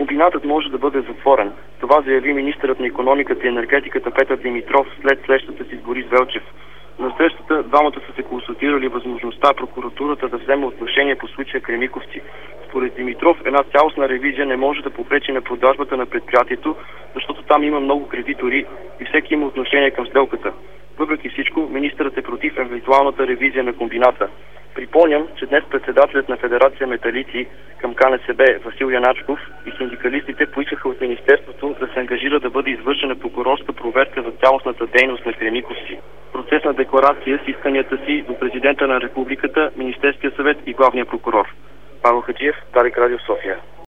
Комбинатът може да бъде затворен. Това заяви министърът на икономиката и енергетиката Петър Димитров след срещата си с Борис Велчев. На срещата двамата са се консултирали възможността прокуратурата да вземе отношение по случая Кремиковци. Според Димитров, една цялостна ревизия не може да попречи на продажбата на предприятието, защото там има много кредитори и всеки има отношение към сделката. Въпреки всичко, министърът е против евентуалната ревизия на комбината. Припомням, че днес председателят на Федерация Металици към КНСБ Васил Яначков и синдикалистите поискаха от Министерството да се ангажира да бъде извършена прокурорска проверка за цялостната дейност на Кремиковци. Процес на декларация с исканията си до президента на Републиката, Министерския съвет и главния прокурор. Павел Хаджиев, Дарик Радио, София.